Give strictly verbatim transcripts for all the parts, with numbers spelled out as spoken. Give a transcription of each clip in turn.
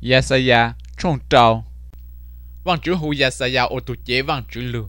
Yesaya trong trào vang chữ hù Yesaya ô tu chế vang chữ lù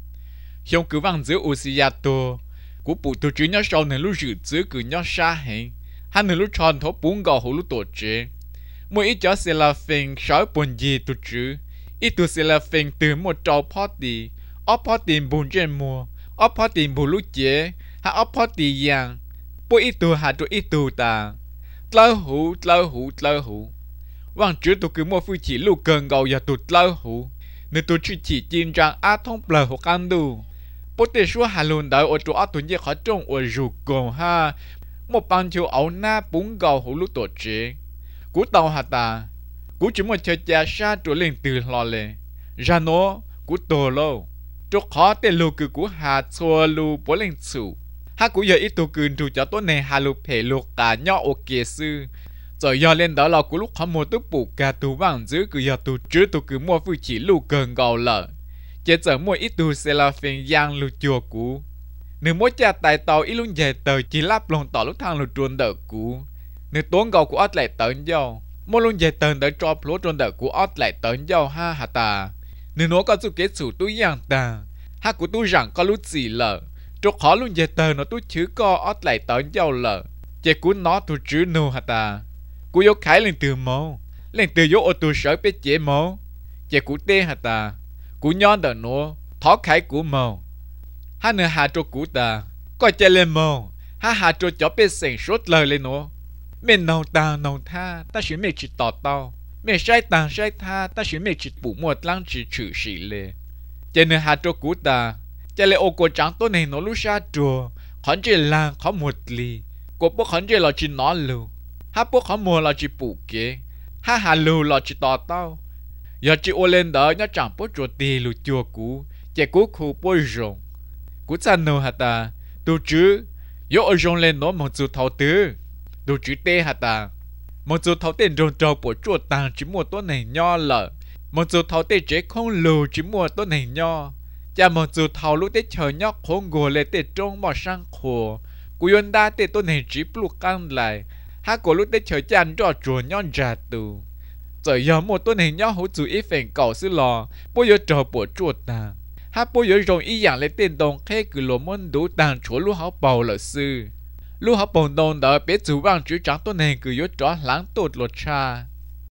hiông cứ vang giữ Usia tô cú phụ tu chữ nhớ sau này lúc dự giữ cứ nhớ xa hình hắn này lúc tròn thấu bốn gò hù lúc tổ chế mỗi ít cho sẽ là phình sói buồn gì tu chữ ít tu sẽ là phình từ một trâu party ở party buồn trên mùa ở party buồn lúc chế ha ở party yang mỗi ít tu ha tu ít tu ta tlau hù tlau hù tlau hù vang chữ tu cứ mua phu chỉ lúc cần gầu ya tu tlau hù nên tu chỉ chỉ tin rằng a thông bờ hoặc ăn đủ bố tê xua hà lùn đợi ở chỗ tuần như khó trông ở rù gồm ha một bàn chiều ấu na bún gầu hủ lúc tổ chế cú tàu hà ta cú chỉ một chơi cha sa chỗ lên từ lò lệ ra nó cú tổ lô chỗ khó tê lù cứ cú hà xua lù bố lên chủ ha cú giờ ít tu cừn chủ cho tối này hà lù phê lù cả nhỏ ok sư rồi giờ lên đó là cú lúc khó mua tức bù cả tu vàng giữ cứ giờ tu chứ tu cứ mua phu chỉ lù gần gầu lợ chế giờ mua ít tu sẽ là phiền giang lù chùa cũ nếu mỗi cha tài tàu ít luôn về tờ chỉ lắp lồng tỏ lúc thang lù truôn đỡ cũ nếu tốn gầu của ót lại tấn dâu mỗi luôn về tờ đỡ cho lúa truôn đỡ của ót lại tấn dâu ha hà ta nếu nó có sự kết sủ túi giang ta ha của tôi rằng có lúc gì lợ chỗ khó luôn về tờ nó tôi chứ có ót lại tấn dâu lợ chế cú nó tôi chứ nô hà ta cú yếu khái lên từ mô lên từ yếu ô tô sở biết chế mô chế cú tê hà ta cú nhon đờ nó thó khái cú mô ha nửa hà cho cú ta coi chơi lên mô ha hà cho chó biết sành sốt lời lên nó mình nông ta nông tha ta chỉ mình chỉ tỏ tao mình sai tàng sai tha ta chỉ mình chỉ bù một lăng chỉ chữ sĩ lệ chế nửa hà cho cú ta chơi lên ô cô trắng tối này nó lúc xa chùa khẩn chỉ là khó một ly cô bố khẩn chỉ là chỉ nó lưu ha bố khó mua là chỉ bù kế ha hà lưu là chỉ tỏ tao giờ chỉ ô lên đó nhớ chẳng bố chuột tì lù chùa cũ chạy cú khu bố rồng cú chân nô hả ta tu chứ yếu ở rồng lên nó một chú thấu tứ tu chứ tê hả ta một chú thấu tên rồng trâu bố chuột tàng chỉ mua tốt này nho lợ một chú thấu tên chế không lù chỉ mua tốt này nho cha một chú thấu lúc tết chờ nhóc không gồ lên tết trông bỏ sang khổ cú yon đa tết tốt này chỉ blu căng lại ha cổ lúc tết chờ cha cho chùa nhon trà tù rồi giờ một tuần này nhau hỗ trợ ít phèn cầu sư lò bố giờ trò bộ chuột ta ha bố giờ rong ý dạng lấy tiền đồng khe cứ lỗ môn đủ tàng chỗ lúa háo bầu là sư lúa háo bầu đồng đó bé chủ vang chữ trắng tuần này cứ giờ trò lãng tốt lột cha